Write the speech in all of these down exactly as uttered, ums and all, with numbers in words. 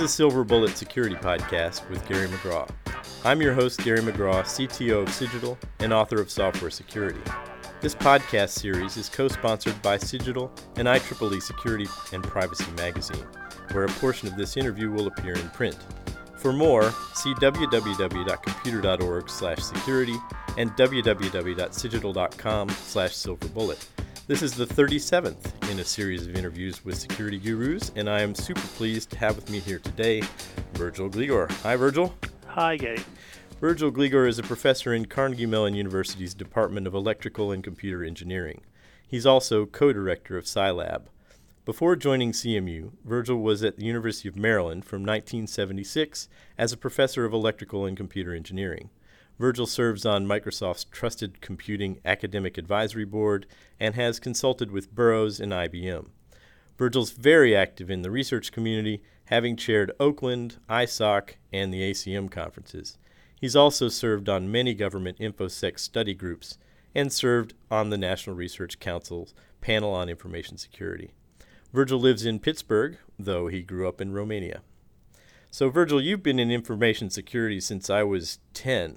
the Silver Bullet Security Podcast with Gary McGraw. I'm your host, Gary McGraw, C T O of Cigital and author of Software Security. This podcast series is co-sponsored by Cigital and I triple E Security and Privacy Magazine, where a portion of this interview will appear in print. For more, see w w w dot computer dot org slash security and w w w dot cigital dot com slash silverbullet. This is the thirty-seventh in a series of interviews with security gurus, and I am super pleased to have with me here today Virgil Gligor. Hi, Virgil. Hi, Gary. Virgil Gligor is a professor in Carnegie Mellon University's Department of Electrical and Computer Engineering. He's also co-director of Scilab. Before joining C M U, Virgil was at the University of Maryland from nineteen seventy-six as a professor of electrical and computer engineering. Virgil serves on Microsoft's Trusted Computing Academic Advisory Board and has consulted with Burroughs and I B M. Virgil's very active in the research community, having chaired Oakland, I SOC, and the A C M conferences. He's also served on many government InfoSec study groups and served on the National Research Council's panel on information security. Virgil lives in Pittsburgh, though he grew up in Romania. So, Virgil, you've been in information security since I was ten.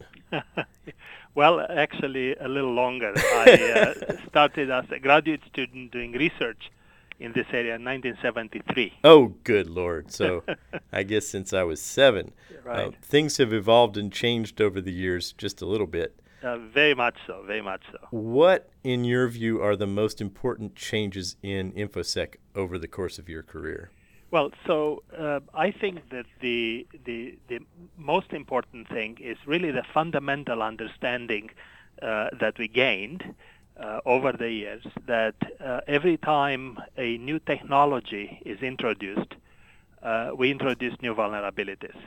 Well, actually, a little longer. I uh, started as a graduate student doing research in this area in nineteen seventy-three. Oh, good Lord. So, I guess since I was seven. Right. Uh, things have evolved and changed over the years just a little bit. Uh, very much so, very much so. What, in your view, are the most important changes in InfoSec over the course of your career? Well, so uh, I think that the, the the most important thing is really the fundamental understanding uh, that we gained uh, over the years that uh, every time a new technology is introduced, uh, we introduce new vulnerabilities.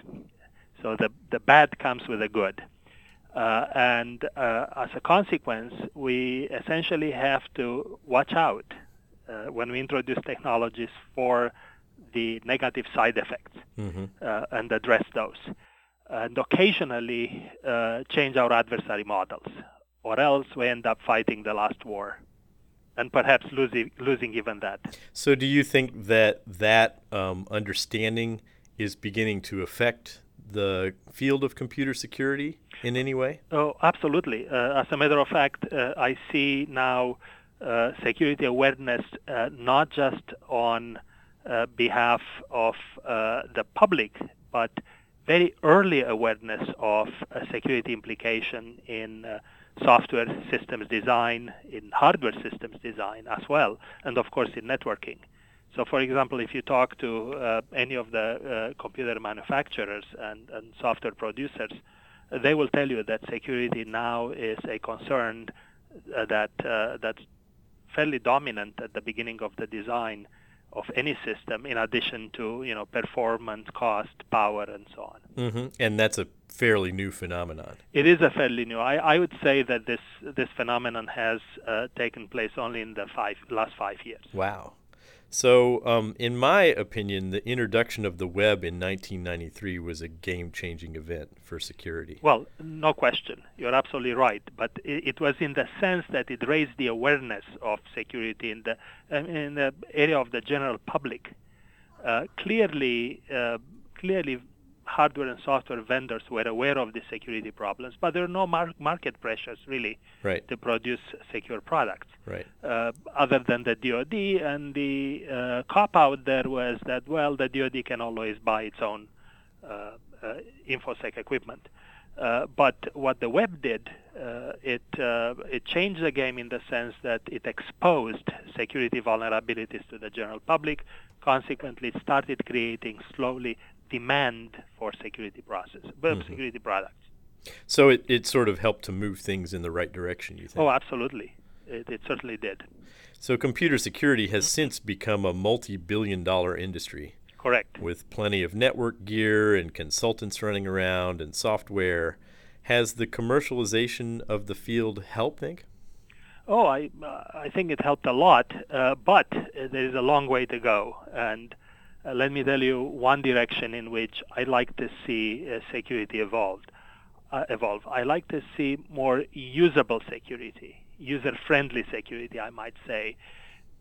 So the, the bad comes with the good. Uh, and uh, as a consequence, we essentially have to watch out uh, when we introduce technologies for the negative side effects mm-hmm. uh, and address those. And occasionally uh, change our adversary models, or else we end up fighting the last war and perhaps losing, losing even that. So do you think that that um, understanding is beginning to affect the field of computer security in any way? Oh, absolutely. Uh, as a matter of fact, uh, I see now uh, security awareness uh, not just on uh, behalf of uh, the public, but very early awareness of uh, security implication in uh, software systems design, in hardware systems design as well, and of course in networking. So, for example, if you talk to uh, any of the uh, computer manufacturers and, and software producers, uh, they will tell you that security now is a concern uh, that uh, that's fairly dominant at the beginning of the design of any system, in addition to you know performance, cost, power, and so on. Mm-hmm. And that's a fairly new phenomenon. It is a fairly new. I, I would say that this this phenomenon has uh, taken place only in the five last five years. Wow. So, um, in my opinion, the introduction of the web in nineteen ninety-three was a game-changing event for security. Well, no question. You're absolutely right. But it, it was in the sense that it raised the awareness of security in the um, in the area of the general public. Uh, clearly, uh, clearly, hardware and software vendors were aware of the security problems, but there are no mar- market pressures really right. to produce secure products. Right. Uh, other than the D O D, and the uh, cop-out there was that, well, the D O D can always buy its own uh, uh, InfoSec equipment. Uh, but what the web did, uh, it uh, it changed the game in the sense that it exposed security vulnerabilities to the general public. Consequently, it started creating slowly demand for security process, mm-hmm. security products. So it, it sort of helped to move things in the right direction, you think? Oh, absolutely. It, it certainly did. So computer security has since become a multi-billion dollar industry. Correct. With plenty of network gear and consultants running around and software. Has the commercialization of the field helped, think? Oh, I uh, I think it helped a lot, uh, but there is a long way to go. And uh, let me tell you one direction in which I like to see uh, security evolved. Uh, evolve. I like to see more usable security, user-friendly security, I might say.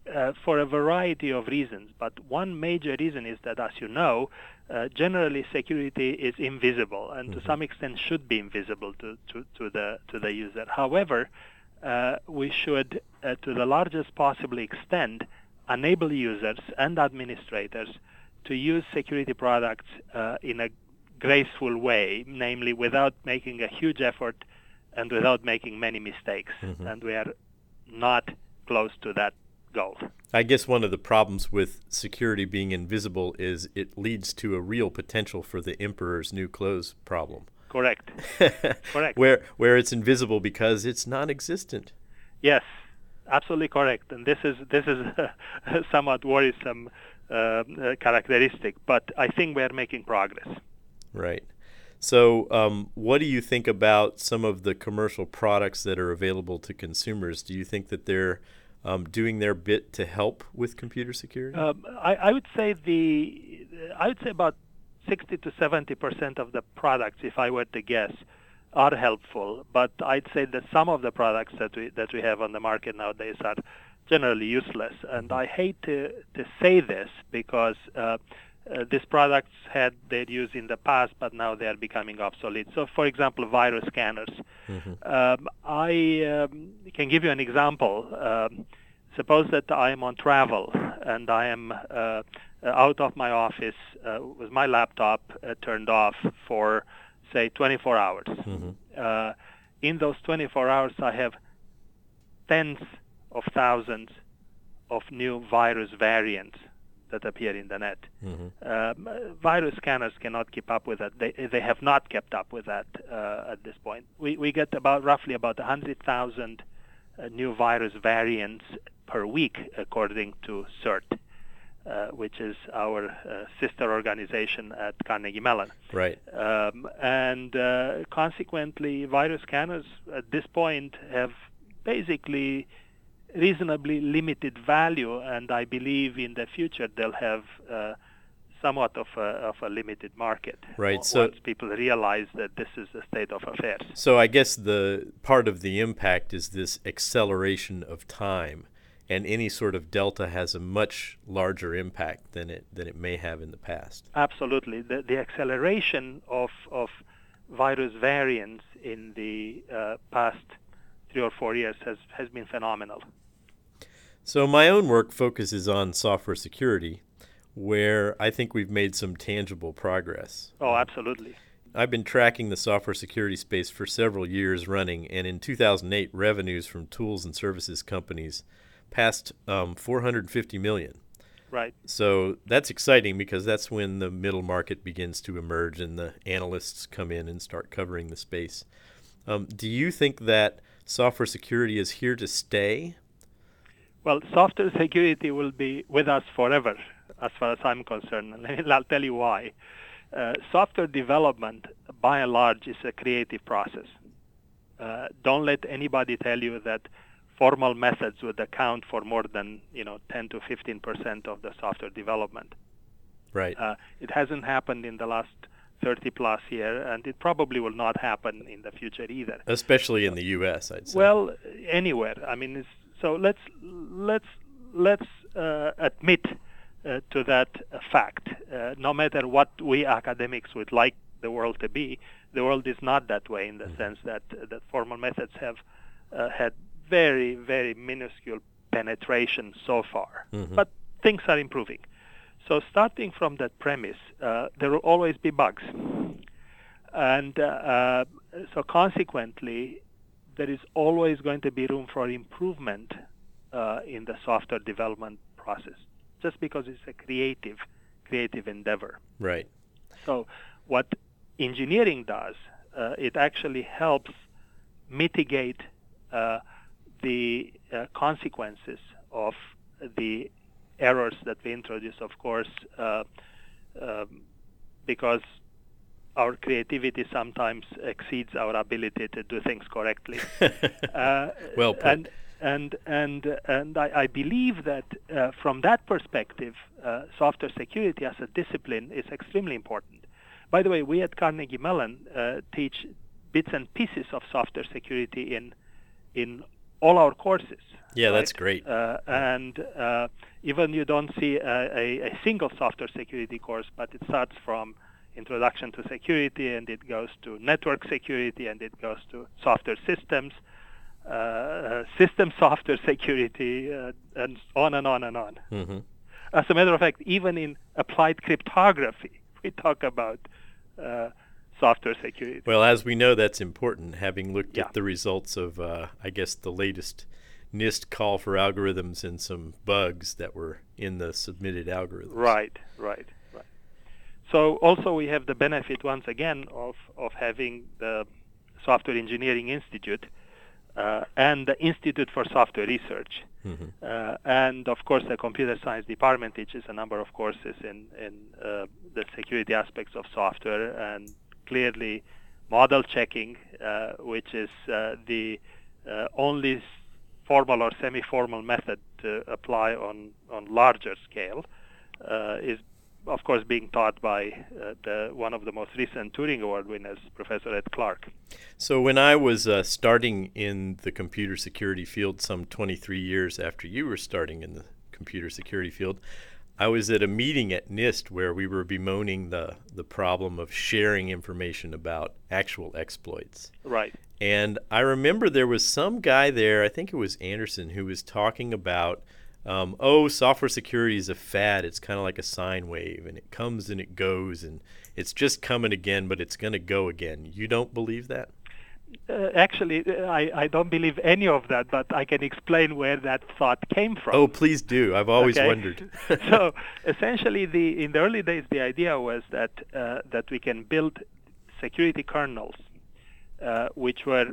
uh, for a variety of reasons. But one major reason is that, as you know, uh, generally security is invisible and mm-hmm. to some extent should be invisible to, to, to the to the user. However, uh, we should, uh, to the largest possible extent, enable users and administrators to use security products uh, in a graceful way, namely without making a huge effort and without making many mistakes. Mm-hmm. And we are not close to that goal. I guess one of the problems with security being invisible is it leads to a real potential for the emperor's new clothes problem. Correct. Correct. Where where it's invisible because it's non-existent. Yes, absolutely correct. And this is this is a somewhat worrisome uh, uh, characteristic, but I think we are making progress. Right. So um, what do you think about some of the commercial products that are available to consumers? Do you think that they're um, doing their bit to help with computer security? Um, I, I would say the I would say about sixty to seventy percent of the products, if I were to guess, are helpful. But I'd say that some of the products that we that we have on the market nowadays are generally useless. And I hate to to say this because uh, Uh, these products had their use in the past, but now they are becoming obsolete. So, for example, virus scanners. Mm-hmm. Um, I um, can give you an example. Um, suppose that I am on travel and I am uh, out of my office uh, with my laptop uh, turned off for, say, twenty-four hours. Mm-hmm. Uh, in those twenty-four hours, I have tens of thousands of new virus variants that appear in the net. Mm-hmm. Um, virus scanners cannot keep up with that. They they have not kept up with that uh, at this point. We we get about roughly about one hundred thousand uh, new virus variants per week, according to CERT, uh, which is our uh, sister organization at Carnegie Mellon. Right. Um, and uh, consequently, virus scanners at this point have basically reasonably limited value, and I believe in the future they'll have uh, somewhat of a, of a limited market. Right. Once so people realize that this is the state of affairs. So I guess the part of the impact is this acceleration of time, and any sort of delta has a much larger impact than it than it may have in the past. Absolutely. The the acceleration of of virus variants in the uh, past three or four years has, has been phenomenal. So my own work focuses on software security, where I think we've made some tangible progress. Oh, absolutely. I've been tracking the software security space for several years running, and in two thousand eight, revenues from tools and services companies passed um, four hundred fifty million dollars. Right. So that's exciting because that's when the middle market begins to emerge and the analysts come in and start covering the space. Um, do you think that software security is here to stay? Well, software security will be with us forever, as far as I'm concerned, and I'll tell you why. Uh, software development, by and large, is a creative process. Uh, don't let anybody tell you that formal methods would account for more than, you know, ten to fifteen percent of the software development. Right. Uh, it hasn't happened in the last thirty plus years, and it probably will not happen in the future either. Especially in the U S, I'd say. Well, anywhere. I mean, it's, so let's let's let's uh, admit uh, to that uh, fact. Uh, no matter what we academics would like the world to be, the world is not that way in the mm-hmm. sense that uh, that formal methods have uh, had very very minuscule penetration so far, mm-hmm. but things are improving. So starting from that premise, uh, there will always be bugs. And uh, uh, so consequently, there is always going to be room for improvement uh, in the software development process, just because it's a creative, creative endeavor. Right. So what engineering does, uh, it actually helps mitigate uh, the uh, consequences of the errors that we introduce, of course, uh, um, because our creativity sometimes exceeds our ability to do things correctly. uh, well put. And and and and I, I believe that uh, from that perspective, uh, software security as a discipline is extremely important. By the way, we at Carnegie Mellon uh, teach bits and pieces of software security in in all our courses. Yeah, right? that's great. Uh, and uh, even you don't see a, a, a single software security course, but it starts from Introduction to Security, and it goes to Network Security, and it goes to Software Systems, uh, uh, System Software Security, uh, and on and on and on. Mm-hmm. As a matter of fact, even in applied cryptography, we talk about uh, software security. Well, as we know, that's important, having looked Yeah. at the results of, uh, I guess, the latest NIST call for algorithms and some bugs that were in the submitted algorithms. Right, right, right. So also we have the benefit, once again, of, of having the Software Engineering Institute uh, and the Institute for Software Research. Mm-hmm. Uh, and, of course, the Computer Science Department teaches a number of courses in, in uh, the security aspects of software, and clearly model checking, uh, which is uh, the uh, only formal or semi-formal method to apply on, on larger scale, uh, is, of course, being taught by uh, the, one of the most recent Turing Award winners, Professor Ed Clark. So when I was uh, starting in the computer security field some twenty-three years after you were starting in the computer security field, I was at a meeting at NIST where we were bemoaning the, the problem of sharing information about actual exploits. Right. And I remember there was some guy there, I think it was Anderson, who was talking about, um, oh, software security is a fad. It's kind of like a sine wave, and it comes and it goes, and it's just coming again, but it's going to go again. You don't believe that? Uh, actually, I, I don't believe any of that, but I can explain where that thought came from. Oh, please do. I've always okay? wondered. So essentially, the in the early days, the idea was that uh, that we can build security kernels uh, which were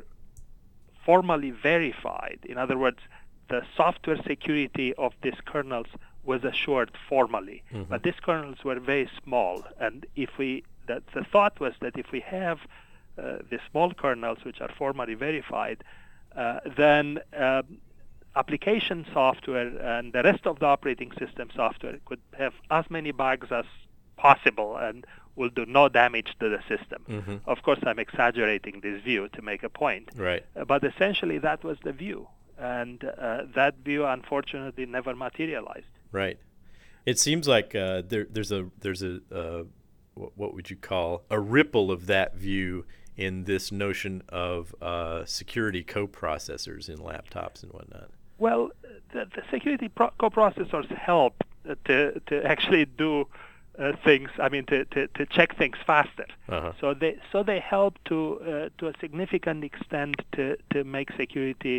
formally verified. In other words, the software security of these kernels was assured formally. Mm-hmm. But these kernels were very small, and if we that the thought was that if we have Uh, the small kernels, which are formally verified, uh, then uh, application software and the rest of the operating system software could have as many bugs as possible and will do no damage to the system. Mm-hmm. Of course, I'm exaggerating this view to make a point. Right. Uh, but essentially, that was the view. And uh, that view, unfortunately, never materialized. Right. It seems like uh, there, there's a, there's a uh, what, what would you call, a ripple of that view in this notion of uh, security coprocessors in laptops and whatnot. Well, the, the security pro- coprocessors help uh, to to actually do uh, things. I mean, to, to, to check things faster. Uh-huh. So they so they help to uh, to a significant extent to, to make security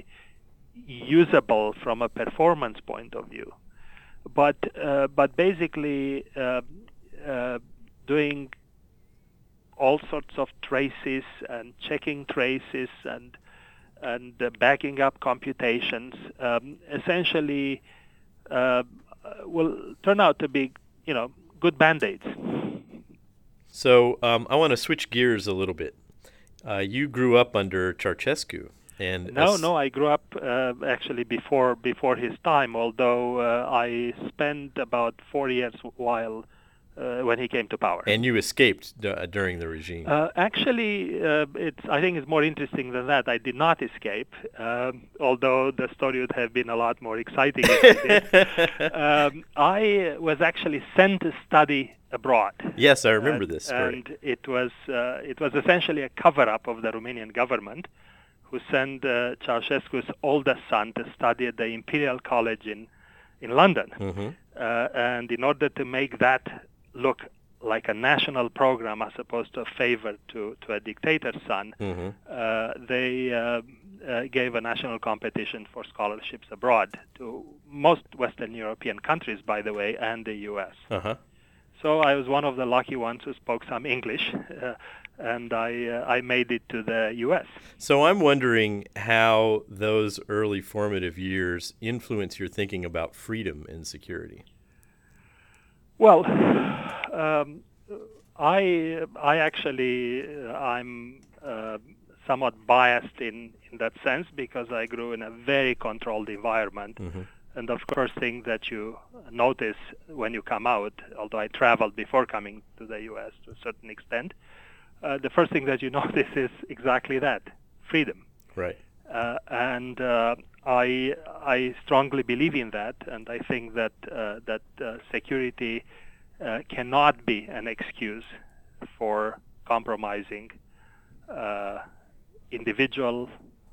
usable from a performance point of view. But uh, but basically, uh, uh, doing all sorts of traces and checking traces and and uh, backing up computations um, essentially uh, will turn out to be, you know, good band-aids. So um, I want to switch gears a little bit. Uh, you grew up under Ceausescu, and no, as- no, I grew up uh, actually before before his time. Although uh, I spent about four years while. Uh, when he came to power. And you escaped d- during the regime. Uh, actually, uh, it's, I think it's more interesting than that. I did not escape, um, although the story would have been a lot more exciting if I did. Um, I was actually sent to study abroad. Yes, I remember and, this story. And it was, uh, it was essentially a cover-up of the Romanian government, who sent uh, Ceausescu's oldest son to study at the Imperial College in, in London. Mm-hmm. Uh, and in order to make that look like a national program as opposed to a favor to, to a dictator's son, Mm-hmm. uh, they uh, uh, gave a national competition for scholarships abroad to most Western European countries, by the way, and the U S. Uh-huh. So I was one of the lucky ones who spoke some English, uh, and I uh, I made it to the U S. So I'm wondering how those early formative years influence your thinking about freedom and security. Well, um, I I actually uh, I'm uh, somewhat biased in, in that sense because I grew in a very controlled environment. Mm-hmm. And the first thing that you notice when you come out, although I traveled before coming to the U S to a certain extent, uh, the first thing that you notice is exactly that, freedom. Right. Uh, and uh, I I strongly believe in that, and I think that uh, that uh, security uh, cannot be an excuse for compromising uh, individual,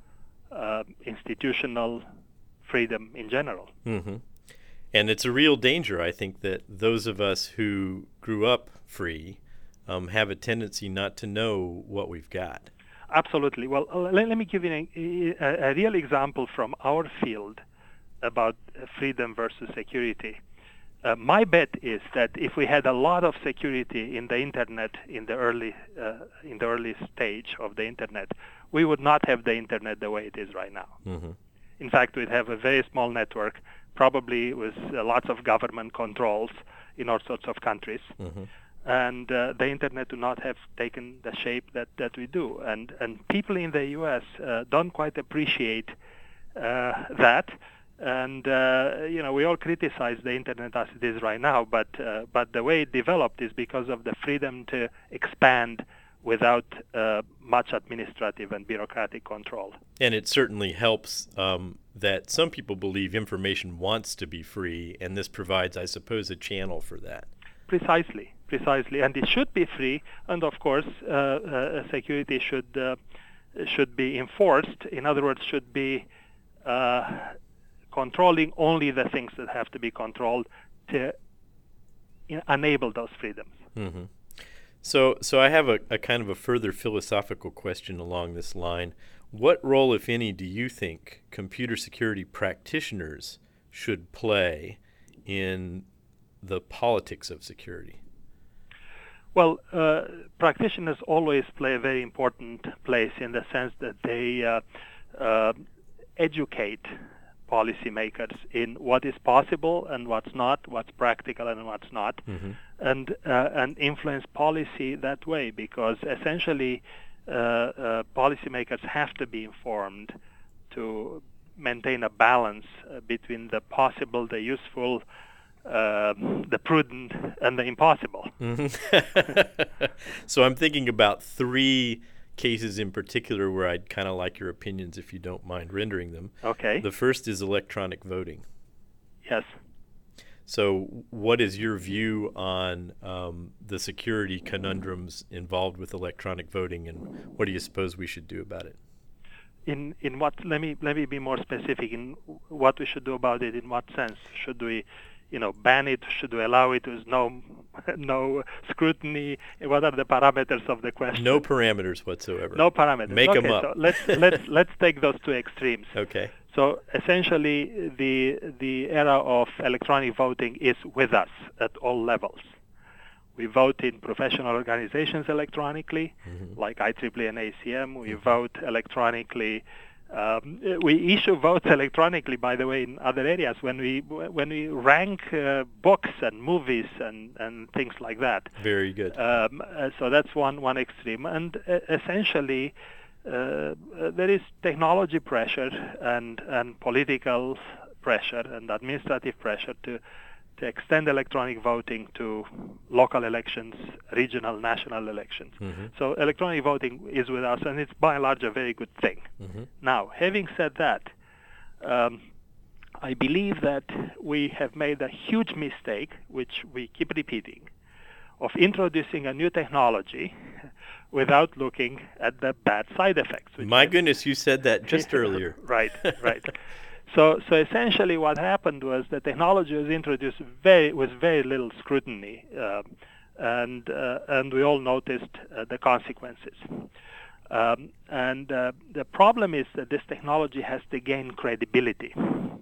uh, institutional freedom in general. Mm-hmm. And it's a real danger, I think, that those of us who grew up free um, have a tendency not to know what we've got. Absolutely. Well, let, let me give you a, a, a real example from our field about freedom versus security. Uh, my bet is that if we had a lot of security in the internet in the early uh, in the early stage of the internet, we would not have the internet the way it is right now. Mm-hmm. In fact, we'd have a very small network, probably with uh, lots of government controls in all sorts of countries. Mm-hmm. And uh, the internet do not have taken the shape that, that we do. And and people in the U S uh, don't quite appreciate uh, that. And uh, you know, we all criticize the internet as it is right now, but uh, but the way it developed is because of the freedom to expand without uh, much administrative and bureaucratic control. And it certainly helps um, that some people believe information wants to be free, and this provides, I suppose, a channel for that. Precisely, precisely, and it should be free. And of course, uh, uh, security should uh, should be enforced. In other words, should be uh, controlling only the things that have to be controlled to enable those freedoms. Mm-hmm. So, so I have a, a kind of a further philosophical question along this line. What role, if any, do you think computer security practitioners should play in the politics of security? Well, uh, practitioners always play a very important place in the sense that they uh, uh, educate policymakers in what is possible and what's not, what's practical and what's not, mm-hmm. and uh, and influence policy that way, because essentially uh, uh, policymakers have to be informed to maintain a balance uh, between the possible, the useful, uh, the prudent, and the impossible. Mm-hmm. So I'm thinking about three cases in particular where I'd kind of like your opinions, if you don't mind rendering them. Okay. The first is electronic voting. Yes. So what is your view on um, the security conundrums involved with electronic voting, and what do you suppose we should do about it? In in what? Let me let me be more specific. In what we should do about it. In what sense? Should we, you know, ban it? Should we allow it with no no scrutiny? What are the parameters of the question? No parameters whatsoever. No parameters. Make okay, them up. So let's let's let's take those two extremes. Okay. So essentially, the the era of electronic voting is with us at all levels. We vote in professional organizations electronically, mm-hmm. like I triple E and A C M. We mm-hmm. vote electronically. Um, we issue votes electronically, by the way, in other areas when we when we rank uh, books and movies and, and things like that. Very good. Um, uh, so that's one one extreme, and uh, essentially uh, uh, there is technology pressure and and political pressure and administrative pressure to to extend electronic voting to local elections, regional, national elections. Mm-hmm. So electronic voting is with us, and it's by and large a very good thing. Mm-hmm. Now, having said that, um, I believe that we have made a huge mistake, which we keep repeating, of introducing a new technology without looking at the bad side effects. My goodness, you said that just earlier. Right, right. So, so essentially, what happened was the technology was introduced very with very little scrutiny, uh, and uh, and we all noticed uh, the consequences. Um, and uh, the problem is that this technology has to gain credibility,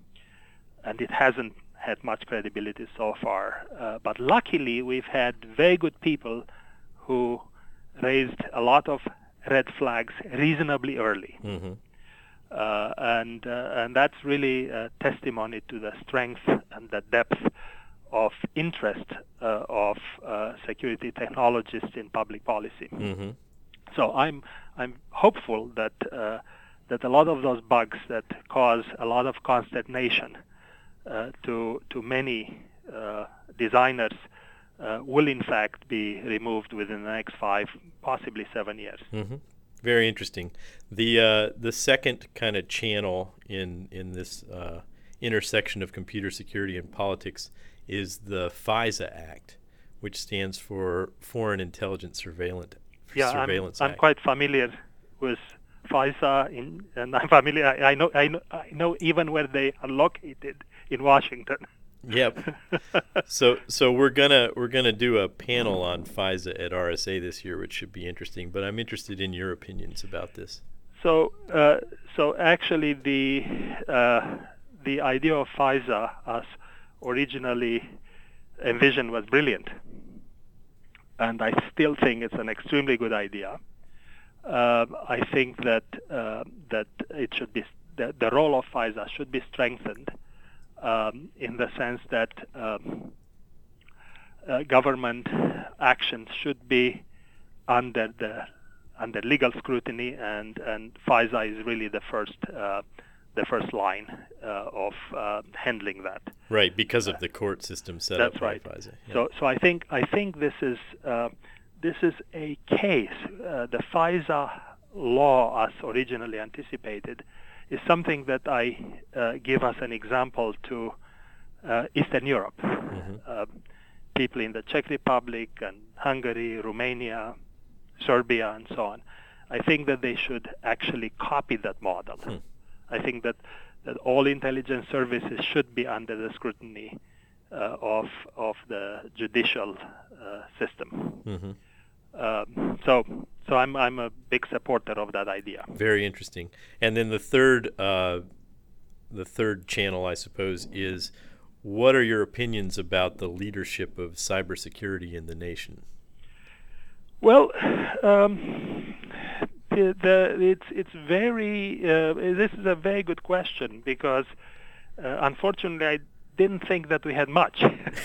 and it hasn't had much credibility so far. Uh, but luckily, we've had very good people who raised a lot of red flags reasonably early. Mm-hmm. Uh, and uh, and that's really a testimony to the strength and the depth of interest uh, of uh, security technologists in public policy. Mm-hmm. So I'm I'm hopeful that uh, that a lot of those bugs that cause a lot of consternation uh, to to many uh, designers uh, will in fact be removed within the next five, possibly seven years. Mm-hmm. Very interesting. The uh, the second kind of channel in in this uh, intersection of computer security and politics is the FISA Act, which stands for Foreign Intelligence Surveillance yeah, Surveillance I'm, Act. I'm quite familiar with FISA, in, and I'm familiar. I, I know, I know, I know even where they are located in Washington. Yep. so so we're gonna we're gonna do a panel on FISA at R S A this year, which should be interesting. But I'm interested in your opinions about this. So uh, so actually the uh, the idea of FISA as originally envisioned was brilliant, and I still think it's an extremely good idea. Uh, I think that uh, that it should be the, the role of FISA should be strengthened. Um, in the sense that um, uh, government actions should be under the under legal scrutiny, and, and FISA is really the first uh, the first line uh, of uh, handling that. Right, because of the court system set That's up right. by FISA. Yeah. So so I think I think this is uh, this is a case. Uh, the FISA law, as originally anticipated, is something that I uh, give as an example to uh, Eastern Europe. Mm-hmm. Uh, people in the Czech Republic and Hungary, Romania, Serbia, and so on. I think that they should actually copy that model. Hmm. I think that, that all intelligence services should be under the scrutiny uh, of of the judicial uh, system. Mm-hmm. Um, so, so I'm I'm a big supporter of that idea. Very interesting. And then the third, uh, the third channel, I suppose, is what are your opinions about the leadership of cybersecurity in the nation? Well, um, the, the it's it's very uh, this is a very good question because uh, unfortunately I didn't think that we had much.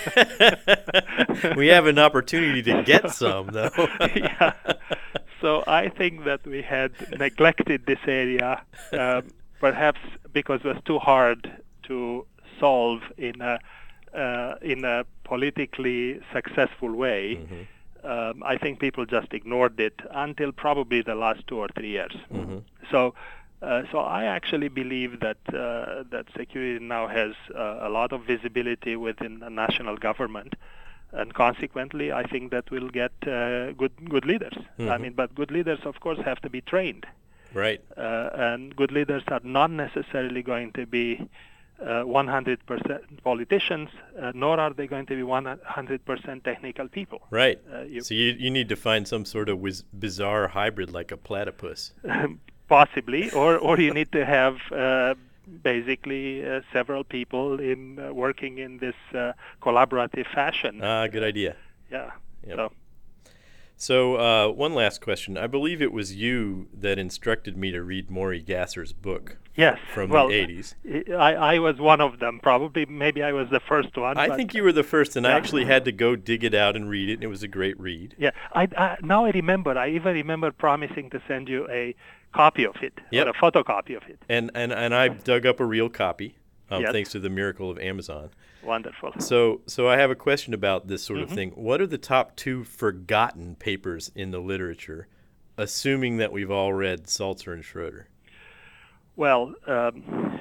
We have an opportunity to get some, though. Yeah. So I think that we had neglected this area, uh, perhaps because it was too hard to solve in a uh, in a politically successful way. Mm-hmm. Um, I think people just ignored it until probably the last two or three years. Mm-hmm. So. Uh, so I actually believe that uh, that security now has uh, a lot of visibility within the national government, and consequently, I think that we'll get uh, good good leaders. Mm-hmm. I mean, but good leaders, of course, have to be trained. Right. Uh, and good leaders are not necessarily going to be uh, one hundred percent politicians, uh, nor are they going to be one hundred percent technical people. Right. Uh, you so you you need to find some sort of wiz- bizarre hybrid like a platypus. Possibly, or, or you need to have uh, basically uh, several people in uh, working in this uh, collaborative fashion. Ah, good idea. Yeah. Yep. So, so uh, one last question. I believe it was you that instructed me to read Maury Gasser's book. Yes. From well, the eighties. I, I was one of them. Probably, maybe I was the first one. I think you were the first, and yeah. I actually had to go dig it out and read it, and it was a great read. Yeah. I, I now I remember. I even remember promising to send you a copy of it, yep. or a photocopy of it. And and and I dug up a real copy, um, yes. thanks to the miracle of Amazon. Wonderful. So so I have a question about this sort mm-hmm. of thing. What are the top two forgotten papers in the literature, assuming that we've all read Salzer and Schroeder? Well, um,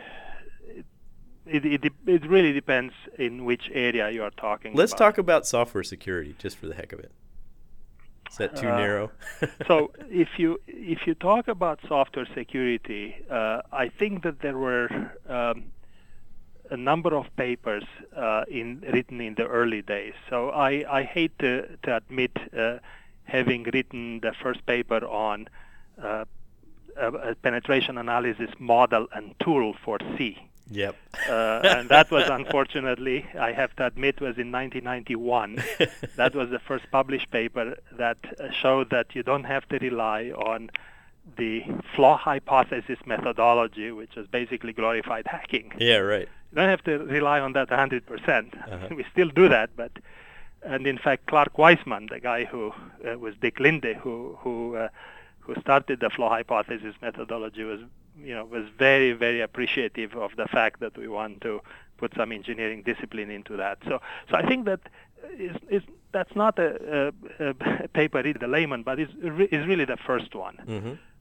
it, it it really depends in which area you are talking Let's about. talk about software security, just for the heck of it. Is that too uh, narrow? So if you if you talk about software security, uh, I think that there were um, a number of papers uh, in written in the early days. So I, I hate to, to admit uh, having written the first paper on uh, a, a penetration analysis model and tool for C. Yep. uh, and that was, unfortunately, I have to admit, was in nineteen ninety-one. That was the first published paper that uh, showed that you don't have to rely on the flaw hypothesis methodology, which is basically glorified hacking. Yeah, right. You don't have to rely on that one hundred percent. Uh-huh. We still do that, but and in fact, Clark Weissman, the guy who uh, was Dick Linde, who who uh, who started the flaw hypothesis methodology, was you know was very very appreciative of the fact that we want to put some engineering discipline into that. So so I think that is is that's not a, a, a paper read the layman, but is is really the first one. Mm-hmm.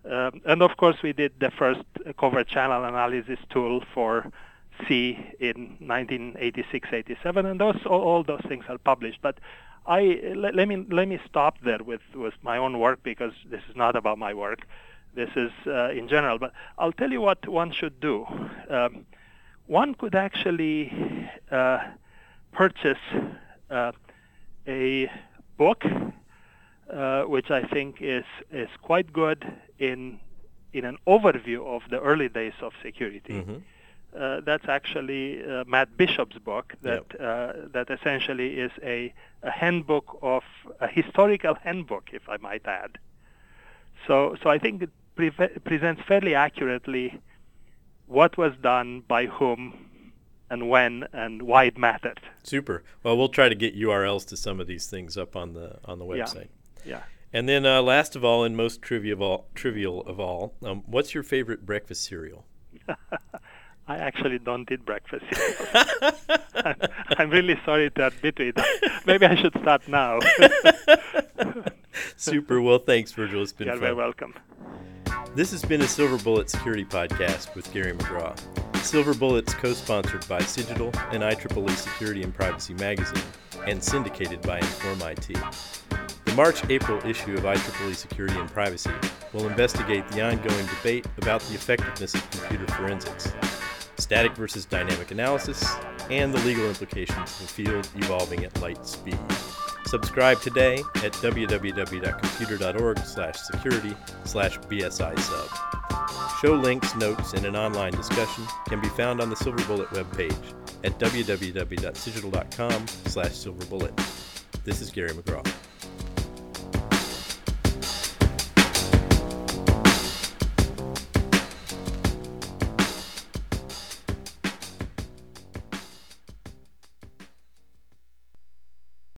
Um, and of course, we did the first covert channel analysis tool for C in nineteen eighty-six eighty-seven, and those all, all those things are published. But I let, let me let me stop there with, with my own work, because this is not about my work. This is uh, in general. But I'll tell you what one should do. Um, one could actually uh, purchase uh, a book, uh, which I think is is quite good in in an overview of the early days of security. Mm-hmm. Uh, that's actually uh, Matt Bishop's book that Yep. uh, that essentially is a, a handbook of a historical handbook, if I might add. So so I think it pre- presents fairly accurately what was done by whom and when and why it mattered. Super. Well, we'll try to get U R Ls to some of these things up on the on the Yeah. website. Yeah. And then uh, last of all, and most trivial of all, trivial of all, um, what's your favorite breakfast cereal? I actually don't eat breakfast. I'm, I'm really sorry to admit to it. Maybe I should start now. Super. Well, thanks, Virgil. It's been You're fun. very welcome. This has been a Silver Bullet Security Podcast with Gary McGraw. Silver Bullet's co-sponsored by Cigital and I triple E Security and Privacy Magazine, and syndicated by Inform I T. The March-April issue of I triple E Security and Privacy will investigate the ongoing debate about the effectiveness of computer forensics, static versus dynamic analysis, and the legal implications of a field evolving at light speed. Subscribe today at www.computer.org slash security slash BSI sub. Show links, notes, and an online discussion can be found on the Silver Bullet webpage at www.cigital.com slash silverbullet. This is Gary McGraw.